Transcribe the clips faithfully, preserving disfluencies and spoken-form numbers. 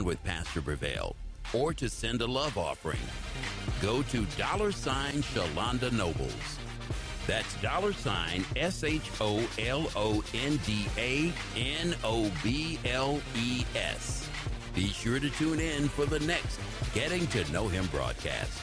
on with Pastor Prevail or to send a love offering, go to dollar sign Shalonda Nobles. That's dollar sign S H O L O N D A N O B L E S. Be sure to tune in for the next Getting to Know Him broadcast.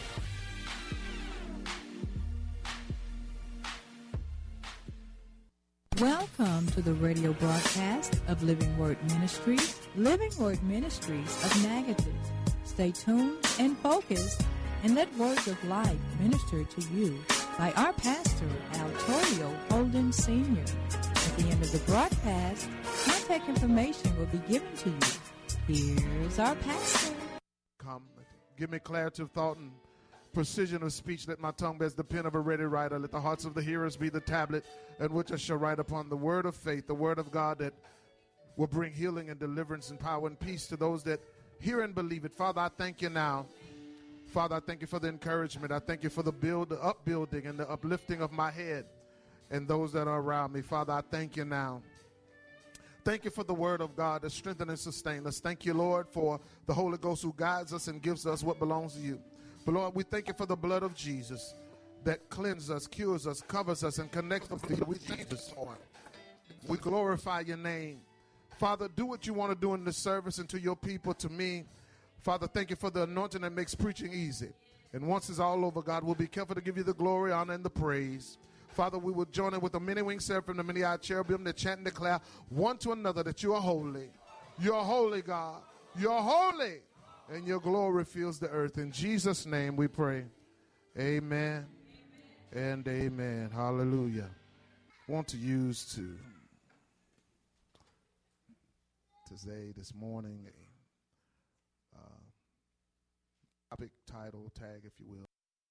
Welcome to the radio broadcast of Living Word Ministries, Living Word Ministries of Natchitoches. Stay tuned and focused and let words of life minister to you by our pastor, Altorio Holden Senior At the end of the broadcast, contact information will be given to you. Here's our pastor. Come, give me clarity of thought and precision of speech. Let my tongue be as the pen of a ready writer. Let the hearts of the hearers be the tablet in which I shall write upon the word of faith, the word of God that will bring healing and deliverance and power and peace to those that hear and believe it. Father, I thank you now. Father, I thank you for the encouragement. I thank you for the build, the upbuilding and the uplifting of my head and those that are around me. Father, I thank you now. Thank you for the word of God that strengthens and sustains us. Thank you, Lord, for the Holy Ghost who guides us and gives us what belongs to you. But, Lord, we thank you for the blood of Jesus that cleanses us, cures us, covers us, and connects us to you. We thank you, Lord. We glorify your name. Father, do what you want to do in this service and to your people, to me. Father, thank you for the anointing that makes preaching easy. And once it's all over, God, we'll be careful to give you the glory, honor, and the praise. Father, we will join in with the many-winged seraphim, the many-eyed cherubim that chant and declare one to another that you are holy. You are holy, God. You are holy. And your glory fills the earth. In Jesus' name we pray. Amen, amen. And amen. Hallelujah. I want to use to today, this morning, a uh, topic, title, tag, if you will.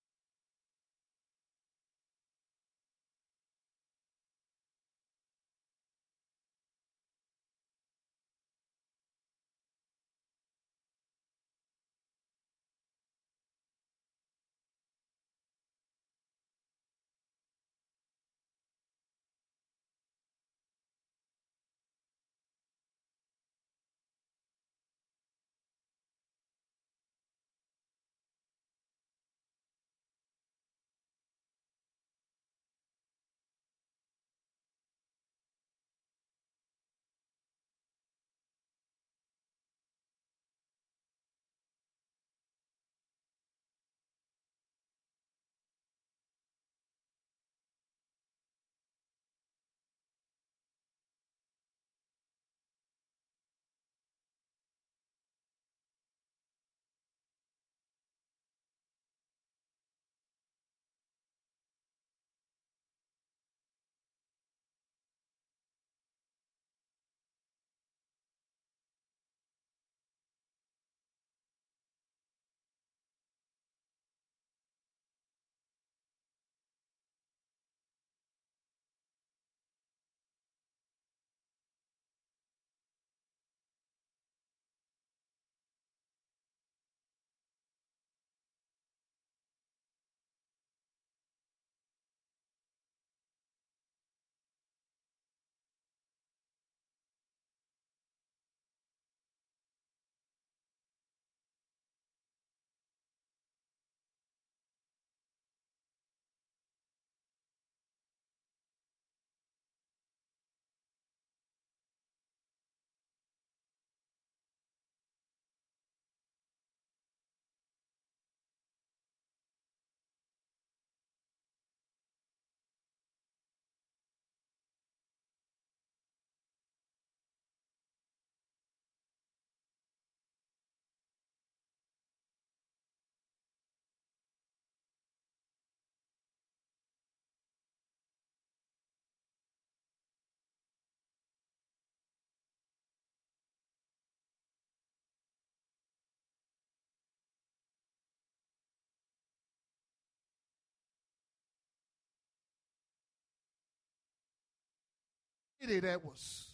That was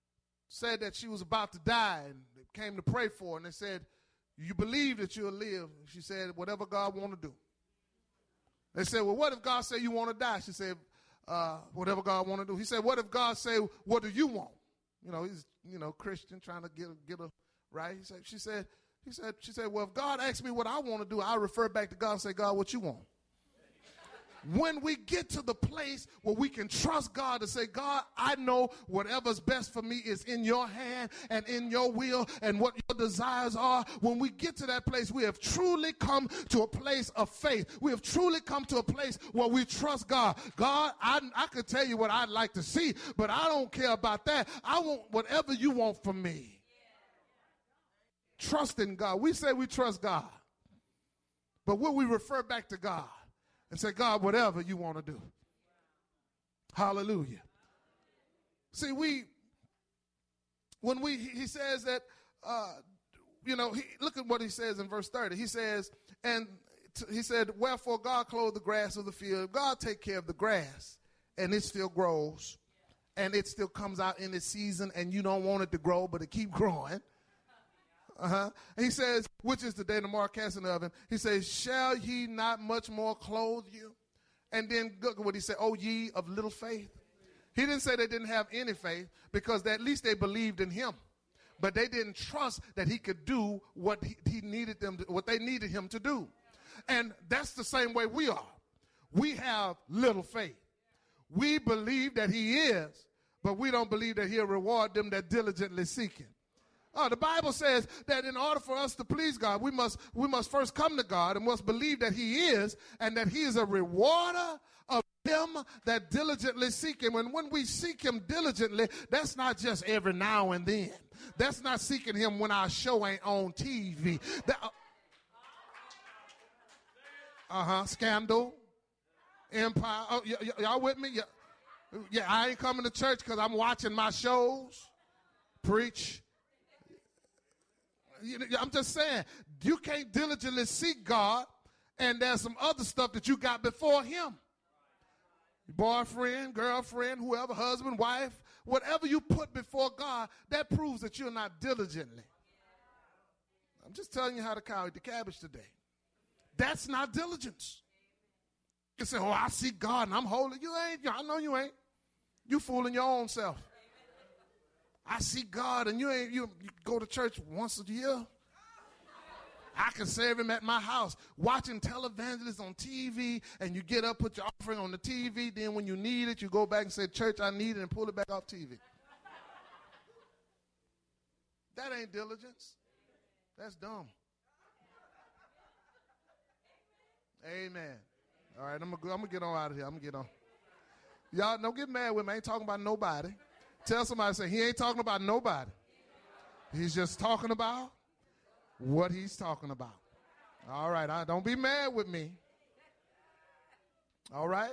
said that she was about to die, and they came to pray for her, and they said, you believe that you'll live? She said, whatever God want to do. They said, well, what if God say you want to die? She said, uh, whatever God want to do. He said, what if God say, what do you want? You know, he's, you know, Christian, trying to get, get a right? He said, she said, he said, she said, well, if God asks me what I want to do, I refer back to God and say, God, what you want? When we get to the place where we can trust God to say, God, I know whatever's best for me is in your hand and in your will and what your desires are. When we get to that place, we have truly come to a place of faith. We have truly come to a place where we trust God. God, I, I could tell you what I'd like to see, but I don't care about that. I want whatever you want from me. Trust in God. We say we trust God, but will we refer back to God and say, God, whatever you want to do? Hallelujah. See, we, when we, he says that, uh, you know, he, look at what he says in verse thirty. He says, and t- he said, wherefore God clothed the grass of the field. God take care of the grass, and it still grows, and it still comes out in its season, and you don't want it to grow, but it keep growing. Uh-huh. He says, which is the day tomorrow cast in the oven. He says, shall ye not much more clothe you? And then look at what he said, O ye of little faith. He didn't say they didn't have any faith, because at least they believed in him. But they didn't trust that he could do what he, he needed them to, what they needed him to do. And that's the same way we are. We have little faith. We believe that he is, but we don't believe that he'll reward them that diligently seek him. Oh, the Bible says that in order for us to please God, we must we must first come to God and must believe that he is, and that he is a rewarder of them that diligently seek him. And when we seek him diligently, that's not just every now and then. That's not seeking him when our show ain't on T V. That, uh, uh-huh, Scandal, Empire. Oh, y- y- y'all with me? Yeah, yeah, I ain't coming to church because I'm watching my shows. Preach. I'm just saying, you can't diligently seek God, and there's some other stuff that you got before him. Boyfriend, girlfriend, whoever, husband, wife, whatever you put before God, that proves that you're not diligently. I'm just telling you how to cow eat the cabbage today. That's not diligence. You say, oh, I see God and I'm holy. You ain't. I know you ain't. You fooling your own self. I see God, and you ain't, you, you go to church once a year. I can serve him at my house, watching televangelists on T V, and you get up, put your offering on the T V, then when you need it, you go back and say, church, I need it, and pull it back off T V. That ain't diligence. That's dumb. Amen. All right, I'm going to get on out of here. I'm going to get on. Y'all, don't get mad with me. I ain't talking about nobody. Tell somebody, say, he ain't talking about nobody. He's just talking about what he's talking about. All right, I, don't be mad with me. All right?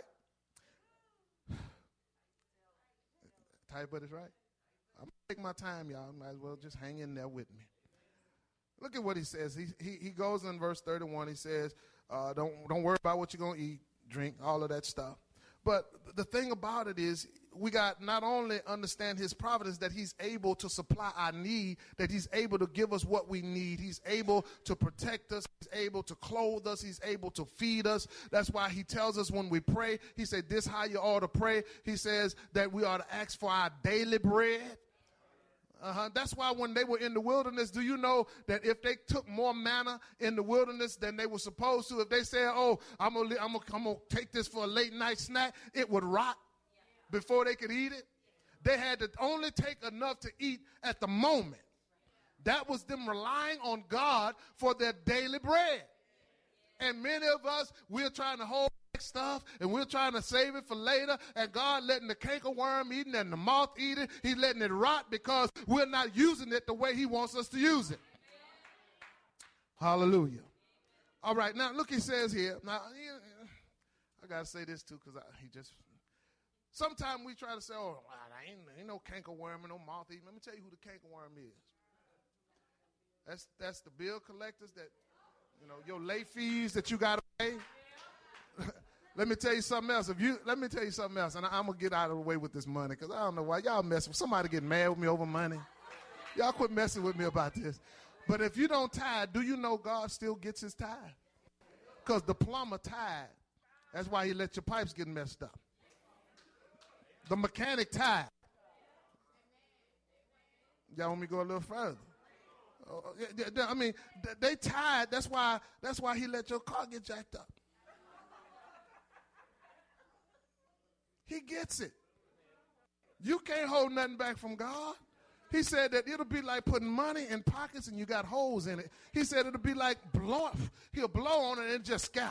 Tight but it's right. I'm going to take my time, y'all. Might as well just hang in there with me. Look at what he says. He he, he goes in verse thirty-one. He says, uh, don't, don't worry about what you're going to eat, drink, all of that stuff. But the thing about it is, we got not only understand his providence, that he's able to supply our need, that he's able to give us what we need. He's able to protect us. He's able to clothe us. He's able to feed us. That's why he tells us when we pray, he said, this how you ought to pray. He says that we ought to ask for our daily bread. Uh-huh. That's why when they were in the wilderness, do you know that if they took more manna in the wilderness than they were supposed to, if they said, oh, I'm going to I'm gonna, I'm gonna take this for a late night snack, it would rot before they could eat it? They had to only take enough to eat at the moment. That was them relying on God for their daily bread. And many of us, we're trying to hold back stuff, and we're trying to save it for later, and God letting the cankerworm eat it and the moth eat it. He's letting it rot because we're not using it the way he wants us to use it. Hallelujah. All right, now look, he says here. Now, I got to say this too, because he just, sometimes we try to say, oh, I ain't, ain't no cankerworm and no moth eating. Let me tell you who the cankerworm is. That's, that's the bill collectors that, you know, your late fees that you got to pay. Let me tell you something else. If you let me tell you something else, and I, I'm gonna get out of the way with this money, because I don't know why y'all messing with somebody getting mad with me over money. Y'all quit messing with me about this. But if you don't tithe, do you know God still gets his tithe? Because the plumber tithe. That's why he let your pipes get messed up. The mechanic tithe. Y'all want me to go a little further? I mean, they tired. That's why, that's why he let your car get jacked up. He gets it. You can't hold nothing back from God. He said that it'll be like putting money in pockets and you got holes in it. He said it'll be like blow, he'll blow on it and just scatter.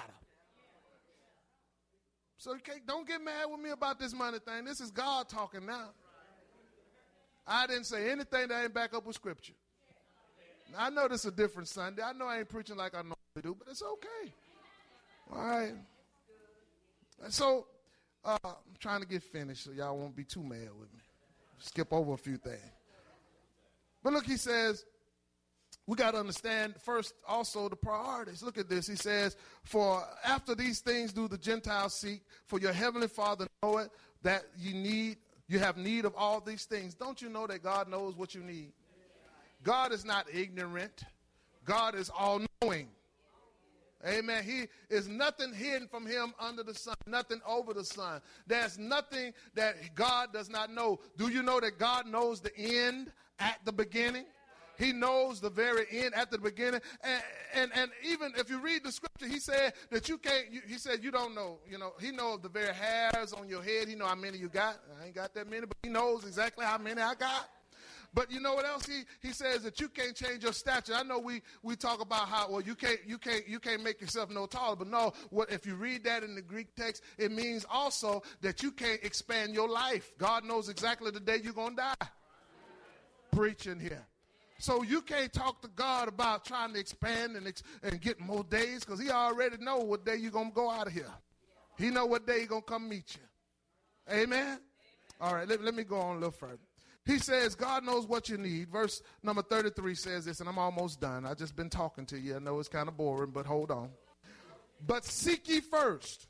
So you can't, don't get mad with me about this money thing. This is God talking now. I didn't say anything that ain't back up with scripture. Now, I know this is a different Sunday. I know I ain't preaching like I normally do, but it's okay. All right. So uh, I'm trying to get finished so y'all won't be too mad with me. Skip over a few things. But look, he says, we got to understand first also the priorities. Look at this. He says, for after these things do the Gentiles seek, for your heavenly Father knoweth that you need, you have need of all these things. Don't you know that God knows what you need? God is not ignorant. God is all-knowing. Amen. He is nothing hidden from him under the sun, nothing over the sun. There's nothing that God does not know. Do you know that God knows the end at the beginning? He knows the very end at the beginning. And, and, and even if you read the scripture, he said that you can't, you, he said you don't know. You know, he knows the very hairs on your head. He knows how many you got. I ain't got that many, but he knows exactly how many I got. But you know what else? He he says that you can't change your stature. I know we we talk about how, well, you can't you can't you can't make yourself no taller. But no, what if you read that in the Greek text, it means also that you can't expand your life. God knows exactly the day you're gonna die. Preaching here. So you can't talk to God about trying to expand and ex- and get more days, because he already know what day you're gonna go out of here. He know what day he's gonna come meet you. Amen. All right, let, let me go on a little further. He says, God knows what you need. Verse number thirty-three says this, and I'm almost done. I've just been talking to you. I know it's kind of boring, but hold on. But seek ye first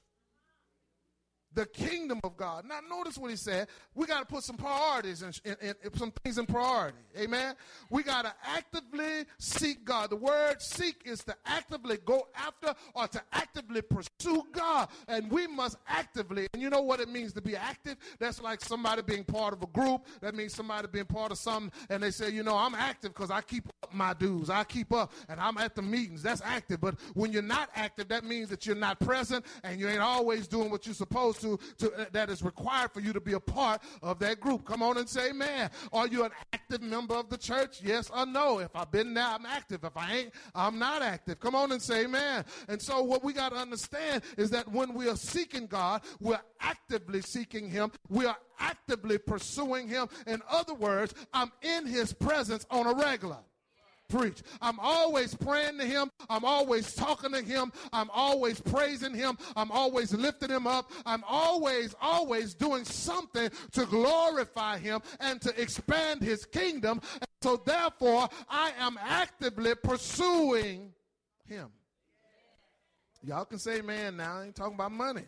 the kingdom of God. Now, notice what he said. We got to put some priorities and in, in, in, some things in priority. Amen. We got to actively seek God. The word seek is to actively go after or to actively pursue God. And we must actively, and you know what it means to be active? That's like somebody being part of a group. That means somebody being part of something, and they say, you know, I'm active because I keep up my dues. I keep up, and I'm at the meetings. That's active. But when you're not active, that means that you're not present, and you ain't always doing what you're supposed to. To, to, uh, that is required for you to be a part of that group. Come on and say amen. Are you an active member of the church? Yes or no? If I've been there, I'm active. If I ain't, I'm not active. Come on and say amen. And so what we got to understand is that when we are seeking God, we're actively seeking him. We are actively pursuing him. In other words, I'm in his presence on a regular. Preach. I'm always praying to him. I'm always talking to him. I'm always praising him. I'm always lifting him up. I'm always, always doing something to glorify him and to expand his kingdom. And so therefore, I am actively pursuing him. Y'all can say amen now. I ain't talking about money.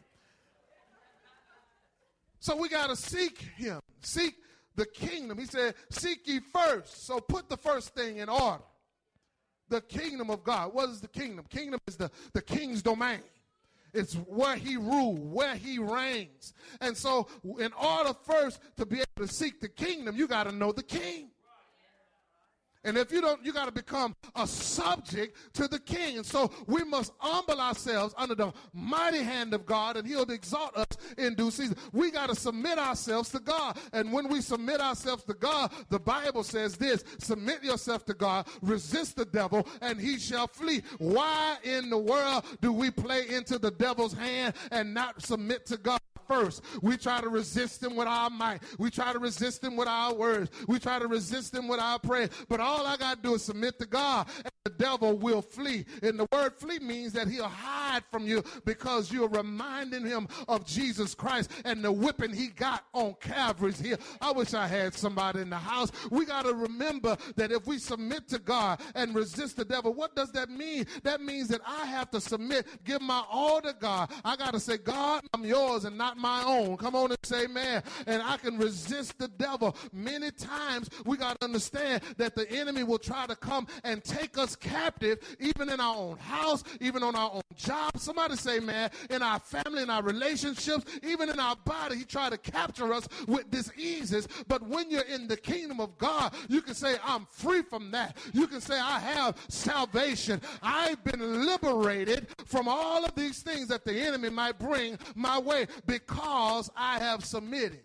So we got to seek him. Seek the kingdom. He said, seek ye first. So put the first thing in order. The kingdom of God. What is the kingdom? Kingdom is the, the king's domain. It's where he rules, where he reigns. And so in order first to be able to seek the kingdom, you got to know the king. And if you don't, you got to become a subject to the king. And so we must humble ourselves under the mighty hand of God, and he'll exalt us in due season. We got to submit ourselves to God. And when we submit ourselves to God, the Bible says this: submit yourself to God, resist the devil, and he shall flee. Why in the world do we play into the devil's hand and not submit to God first? We try to resist him with our might. We try to resist him with our words. We try to resist him with our prayer. But all I got to do is submit to God, and the devil will flee. And the word flee means that he'll hide from you because you're reminding him of Jesus Christ and the whipping he got on Calvary's hill. I wish I had somebody in the house. We got to remember that if we submit to God and resist the devil, what does that mean? That means that I have to submit, give my all to God. I got to say, God, I'm yours and not my own. Come on and say amen. And I can resist the devil. Many times we got to understand that the enemy will try to come and take us captive, even in our own house, even on our own job. job. Somebody say, man, in our family, in our relationships, even in our body, he tried to capture us with diseases. But when you're in the kingdom of God, you can say, I'm free from that. You can say, I have salvation. I've been liberated from all of these things that the enemy might bring my way because I have submitted.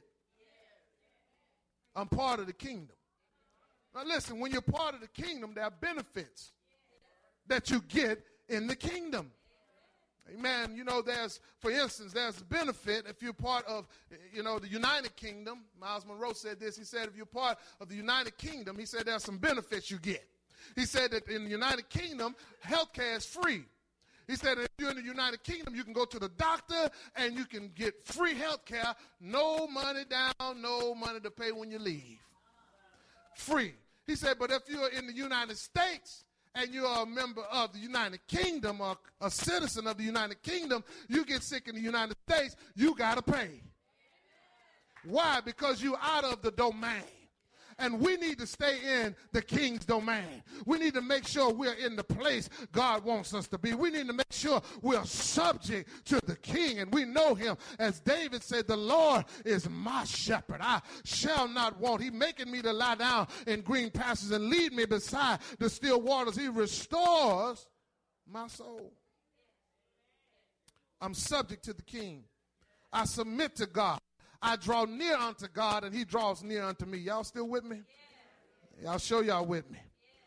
I'm part of the kingdom. Now listen, when you're part of the kingdom, there are benefits that you get in the kingdom. Amen. You know, there's, for instance, there's a benefit if you're part of, you know, the United Kingdom. Miles Monroe said this. He said, if you're part of the United Kingdom, he said there's some benefits you get. He said that in the United Kingdom, health care is free. He said if you're in the United Kingdom, you can go to the doctor and you can get free health care, no money down, no money to pay when you leave. Free. He said, but if you're in the United States and you're a member of the United Kingdom or a citizen of the United Kingdom, you get sick in the United States, you got to pay. Why? Because you're out of the domain. And we need to stay in the king's domain. We need to make sure we're in the place God wants us to be. We need to make sure we're subject to the king and we know him. As David said, the Lord is my shepherd. I shall not want. He making me to lie down in green pastures and lead me beside the still waters. He restores my soul. I'm subject to the king. I submit to God. I draw near unto God, and he draws near unto me. Y'all still with me? Yeah. I'll show y'all with me. Yeah.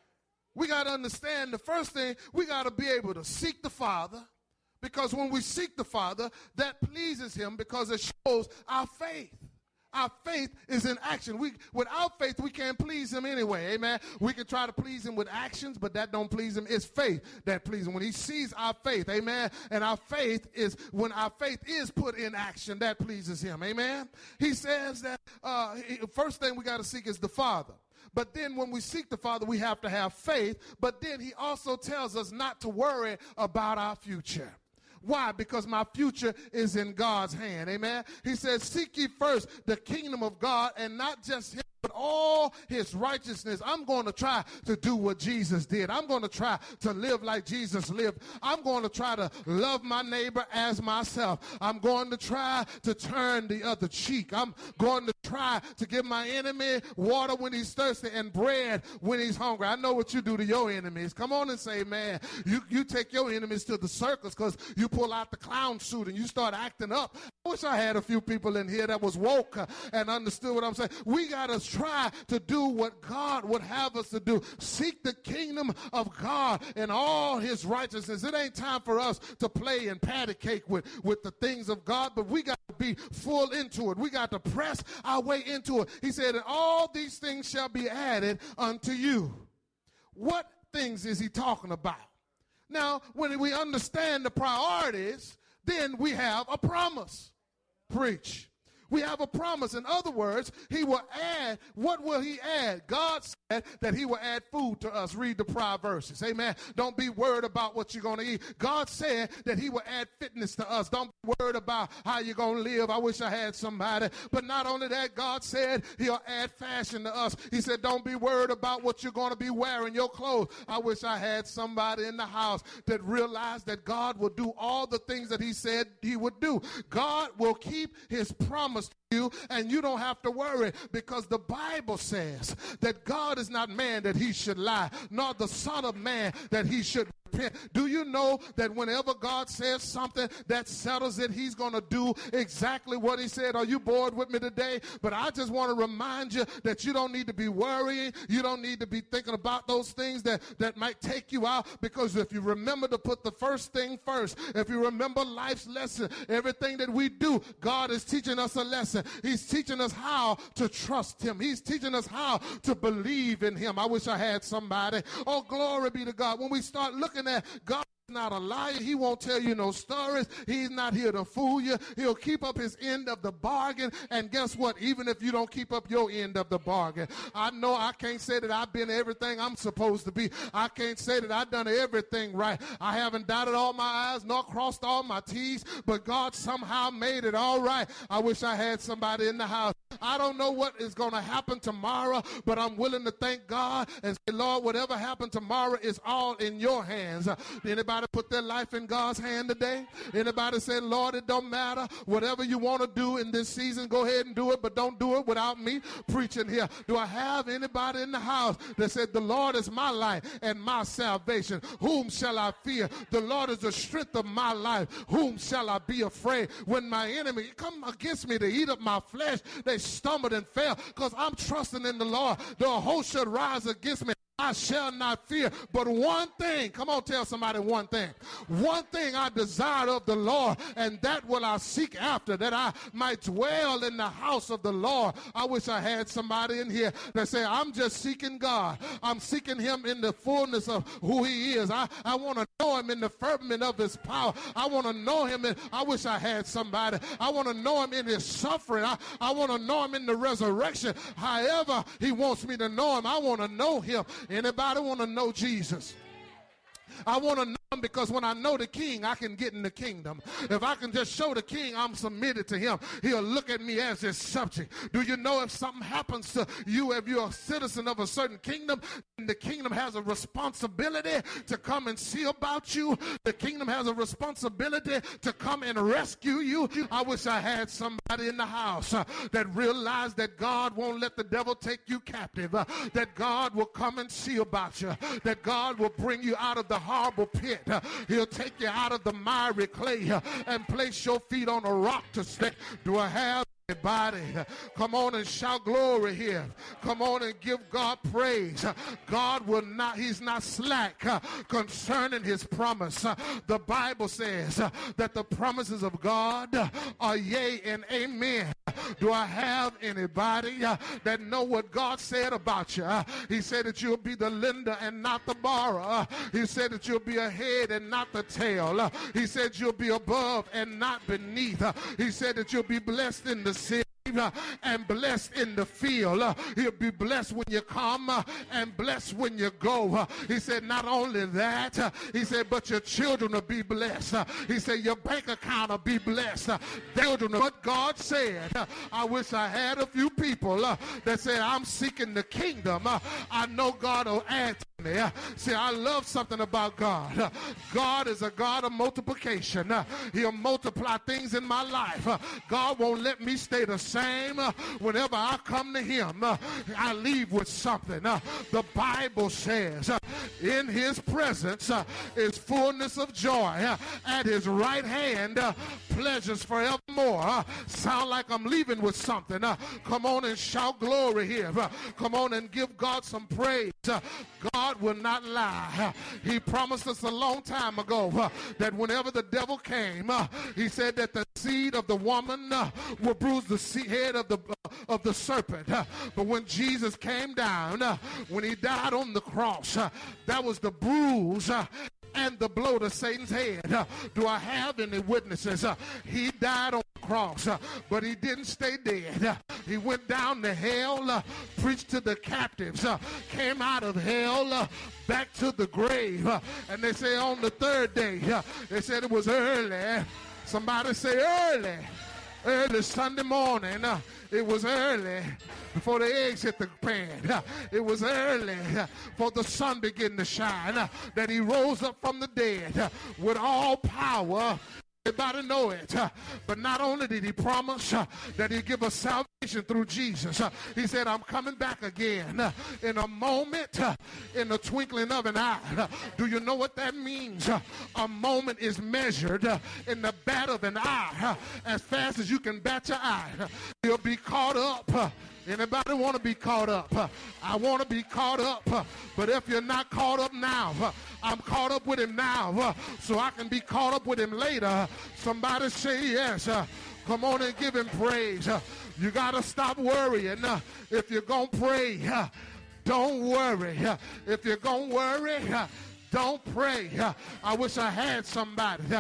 We got to understand the first thing, we got to be able to seek the Father, because when we seek the Father, that pleases him because it shows our faith. Our faith is in action. We, without faith, we can't please him anyway. Amen. We can try to please him with actions, but that don't please him. It's faith that pleases him. When he sees our faith, amen, and our faith is, when our faith is put in action, that pleases him. Amen. He says that uh, he, first thing we got to seek is the Father. But then when we seek the Father, we have to have faith. But then he also tells us not to worry about our future. Why? Because my future is in God's hand. Amen. He says, seek ye first the kingdom of God, and not just him, but all his righteousness. I'm going to try to do what Jesus did. I'm going to try to live like Jesus lived. I'm going to try to love my neighbor as myself. I'm going to try to turn the other cheek. I'm going to try to give my enemy water when he's thirsty and bread when he's hungry. I know what you do to your enemies. Come on and say, man, you, you take your enemies to the circus because you pull out the clown suit and you start acting up. I wish I had a few people in here that was woke uh, and understood what I'm saying. We got to try to do what God would have us to do. Seek the kingdom of God and all his righteousness. It ain't time for us to play and patty cake with, with the things of God, but we got to be full into it. We got to press our way into it. He said, and all these things shall be added unto you. What things is he talking about? Now, when we understand the priorities, then we have a promise. Preach. We have a promise. In other words, he will add. What will he add? God said that he will add food to us. Read the prior verses. Amen. Don't be worried about what you're going to eat. God said that he will add fitness to us. Don't be worried about how you're going to live. I wish I had somebody. But not only that, God said he'll add fashion to us. He said, don't be worried about what you're going to be wearing, your clothes. I wish I had somebody in the house that realized that God will do all the things that he said he would do. God will keep his promise to you, and you don't have to worry, because the Bible says that God is not man that he should lie, nor the son of man that he should repent. Do you know that whenever God says something, that settles it? He's going to do exactly what he said. Are you bored with me today? But I just want to remind you that you don't need to be worrying. You don't need to be thinking about those things that, that might take you out, because if you remember to put the first thing first, if you remember life's lesson, everything that we do, God is teaching us a lesson. He's teaching us how to trust him. He's teaching us how to believe in him. I wish I had somebody. Oh, glory be to God. When we start looking at God, not a liar. He won't tell you no stories. He's not here to fool you. He'll keep up his end of the bargain. And guess what? Even if you don't keep up your end of the bargain, I know I can't say that I've been everything I'm supposed to be. I can't say that I've done everything right. I haven't dotted all my I's nor crossed all my T's, but God somehow made it all right. I wish I had somebody in the house I don't know what is going to happen tomorrow, but I'm willing to thank God and say, Lord, whatever happened tomorrow is all in your hands. Uh, anybody put their life in God's hand today? Anybody say, Lord, it don't matter. Whatever you want to do in this season, go ahead and do it, but don't do it without me preaching here. Do I have anybody in the house that said, the Lord is my life and my salvation? Whom shall I fear? The Lord is the strength of my life. Whom shall I be afraid? When my enemy come against me to eat up my flesh, they stumbled and fell, because I'm trusting in the Lord. Though a host should rise against me, I shall not fear. But one thing, come on, tell somebody one thing. One thing I desire of the Lord, and that will I seek after, that I might dwell in the house of the Lord. I wish I had somebody in here that say, I'm just seeking God. I'm seeking him in the fullness of who he is. I, I want to know him in the firmament of his power. I want to know him in, I wish I had somebody. I want to know him in his suffering. I, I want to know him in the resurrection. However he wants me to know him, I want to know him. Anybody want to know Jesus? I want to know him, because when I know the king, I can get in the kingdom. If I can just show the king I'm submitted to him, he'll look at me as his subject. Do you know if something happens to you, if you're a citizen of a certain kingdom, the kingdom has a responsibility to come and see about you. The kingdom has a responsibility to come and rescue you. I wish I had somebody in the house uh, that realized that God won't let the devil take you captive, uh, that God will come and see about you, that God will bring you out of the horrible pit. Uh, he'll take you out of the miry clay uh, and place your feet on a rock to stay. Do I have anybody? Come on and shout glory here. Come on and give God praise. God will not, he's not slack uh, concerning his promise. Uh, the Bible says uh, that the promises of God uh, are yea and amen. Do I have anybody uh, that know what God said about you? Uh, he said that you'll be the lender and not the borrower. Uh, he said that you'll be a head and not the tail. Uh, he said you'll be above and not beneath. Uh, he said that you'll be blessed in the city and blessed in the field. Uh, he'll be blessed when you come uh, and blessed when you go. Uh, he said not only that, uh, he said, but your children will be blessed. Uh, he said your bank account will be blessed. Uh, children, what God said. Uh, I wish I had a few people uh, that said, I'm seeking the kingdom. Uh, I know God will add to me. Uh, see, I love something about God. Uh, God is a God of multiplication. Uh, he'll multiply things in my life. Uh, God won't let me stay the same. Same. Uh, whenever I come to him, uh, I leave with something. Uh, the Bible says uh, in his presence uh, is fullness of joy. Uh, at his right hand, uh, pleasures forevermore. Uh, sound like I'm leaving with something. Uh, come on and shout glory here. Uh, come on and give God some praise. Uh, God will not lie. Uh, he promised us a long time ago uh, that whenever the devil came, uh, he said that the seed of the woman uh, will bruise the seed head of the uh, of the serpent. Uh, but when Jesus came down, uh, when he died on the cross, uh, that was the bruise uh, and the blow to Satan's head. Uh, do I have any witnesses? Uh, he died on the cross, uh, but he didn't stay dead. Uh, he went down to hell, uh, preached to the captives, uh, came out of hell, uh, back to the grave. Uh, and they say on the third day, uh, they said it was early. Somebody say early. Early Sunday morning, uh, it was early before the eggs hit the pan. Uh, it was early uh, before the sun began to shine uh, that he rose up from the dead uh, with all power. Everybody know it. Uh, but not only did he promise uh, that he'd give us salvation through Jesus, uh, he said, I'm coming back again uh, in a moment, uh, in the twinkling of an eye. Uh, do you know what that means? Uh, a moment is measured uh, in the bat of an eye. Uh, as fast as you can bat your eye, uh, he'll be caught up. Uh, Anybody want to be caught up? Uh, I want to be caught up. Uh, but if you're not caught up now, uh, I'm caught up with him now, uh, so I can be caught up with him later. Somebody say yes. Uh, come on and give him praise. Uh, you got to stop worrying. Uh, if you're going to pray, uh, don't worry. Uh, if you're going to worry, uh, don't pray. Uh, I wish I had somebody. Uh,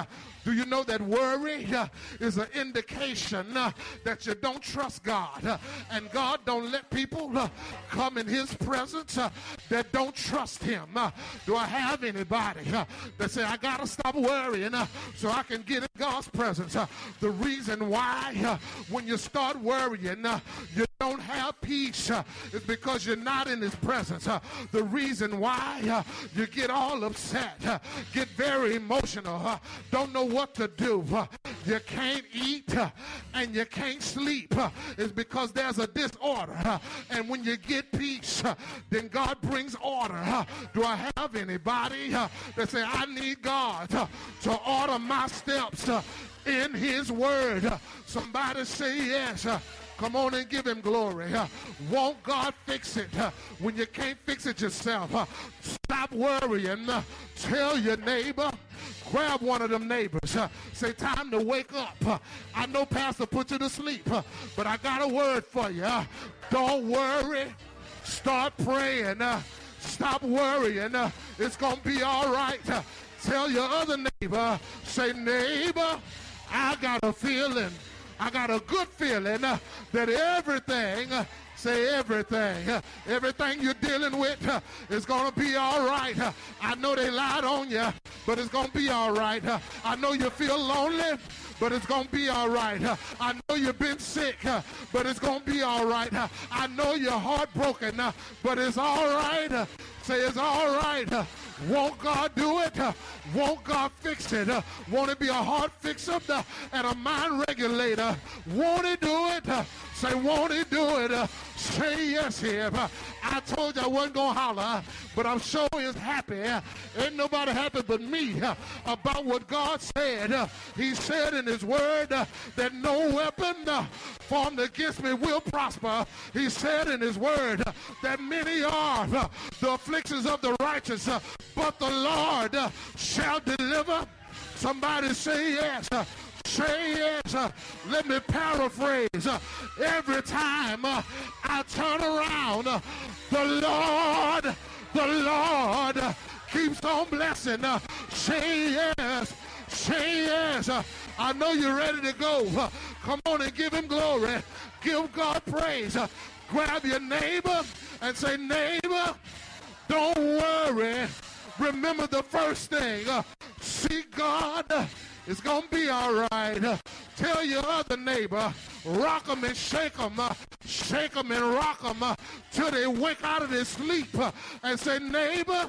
Do you know that worry uh, is an indication uh, that you don't trust God? Uh, and God don't let people uh, come in his presence uh, that don't trust him. Uh, do I have anybody uh, that say, I got to stop worrying uh, so I can get in God's presence? Uh, the reason why uh, when you start worrying, uh, you don't have peace uh, is because you're not in his presence. Uh, the reason why uh, you get all upset, uh, get very emotional, uh, don't know what to do, uh, you can't eat uh, and you can't sleep, uh, is because there's a disorder. Uh, and when you get peace, uh, then God brings order. Uh, do I have anybody uh, that say, I need God uh, to order my steps uh, in his word? Uh, somebody say yes. Uh, Come on and give him glory. Uh, won't God fix it uh, when you can't fix it yourself? Uh, stop worrying. Uh, tell your neighbor. Grab one of them neighbors. Uh, say, time to wake up. Uh, I know Pastor put you to sleep, uh, but I got a word for you. Uh, don't worry. Start praying. Uh, stop worrying. Uh, it's going to be all right. Uh, tell your other neighbor. Say, neighbor, I got a feeling. I got a good feeling uh, that everything, uh, say everything, uh, everything you're dealing with uh, is going to be all right. Uh, I know they lied on you, but it's going to be all right. Uh, I know you feel lonely, but it's going to be all right. Uh, I know you've been sick, uh, but it's going to be all right. Uh, I know you're heartbroken, uh, but it's all right. Uh, say it's all right. Uh, Won't God do it? Uh, won't God fix it? Uh, won't it be a heart fixer uh, and a mind regulator? Won't he do it? Uh, say, won't he do it? Uh, say yes here. Uh, I told you I wasn't going to holler, uh, but I'm sure he's happy. Uh, ain't nobody happy but me uh, about what God said. Uh, he said in his word uh, that no weapon uh, formed against me will prosper. He said in his word uh, that many are uh, the afflictions of the righteous, uh, but the Lord uh, shall deliver. Somebody say yes. Uh, say yes. Uh, let me paraphrase. Uh, every time uh, I turn around, uh, the Lord, the Lord uh, keeps on blessing. Uh, say yes. Say yes. Uh, I know you're ready to go. Uh, come on and give him glory. Give God praise. Uh, grab your neighbor and say, neighbor, don't worry. Remember the first thing. Uh, see God. Uh, it's going to be all right. Uh, tell your other neighbor, rock them and shake them. Uh, shake them and rock them uh, till they wake out of their sleep. Uh, and say, neighbor,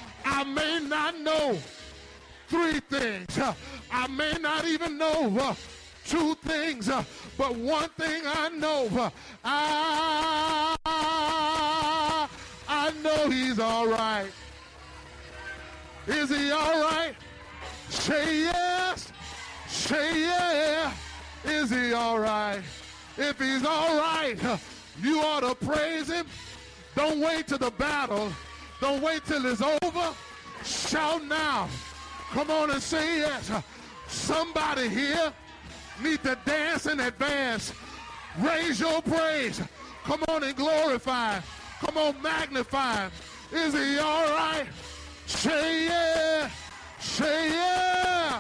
I may not know three things. Uh, I may not even know uh, two things. Uh, but one thing I know. Uh, I, I know he's all right. Is he all right? Say yes. Say yeah. Is he all right? If he's all right, you ought to praise him. Don't wait till the battle. Don't wait till it's over. Shout now. Come on and say yes. Somebody here need to dance in advance. Raise your praise. Come on and glorify. Come on, magnify. Is he all right? Say yeah. Say yeah.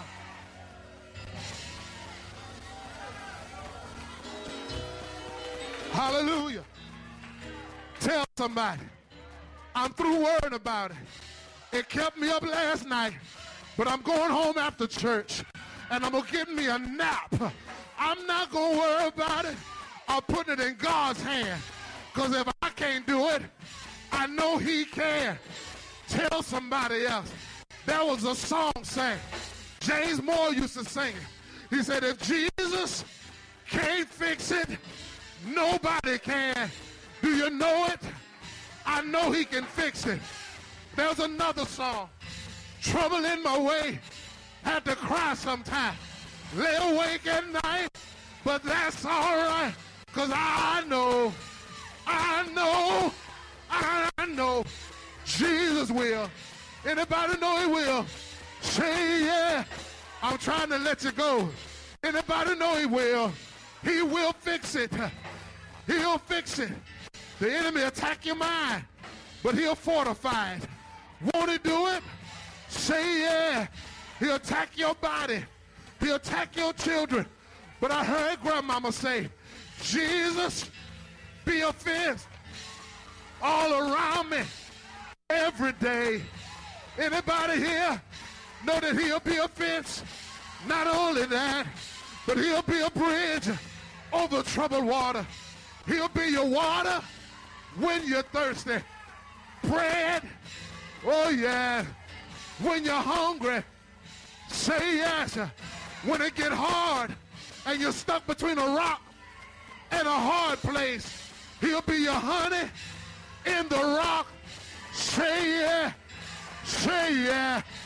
Hallelujah. Tell somebody, I'm through worrying about it. It kept me up last night, but I'm going home after church, and I'm going to get me a nap. I'm not going to worry about it. I'm putting it in God's hand, because if I can't do it, I know he can. Tell somebody else. There was a song sang. James Moore used to sing it. He said, if Jesus can't fix it, nobody can. Do you know it? I know he can fix it. There's another song. Trouble in my way. Had to cry sometime. Lay awake at night. But that's all right. Because I know, I know, I know Jesus will. Anybody know he will? Say yeah. I'm trying to let you go. Anybody know he will? He will fix it. He'll fix it. The enemy attack your mind, but he'll fortify it. Won't he do it? Say yeah. He'll attack your body, He'll attack your children. But I heard grandmama say, Jesus, be a fence all around me every day. Anybody here know that he'll be a fence? Not only that, but he'll be a bridge over troubled water. He'll be your water when you're thirsty. Bread, oh yeah. When you're hungry, say yes. When it get hard and you're stuck between a rock and a hard place, he'll be your honey in the rock. Say yeah, say yeah.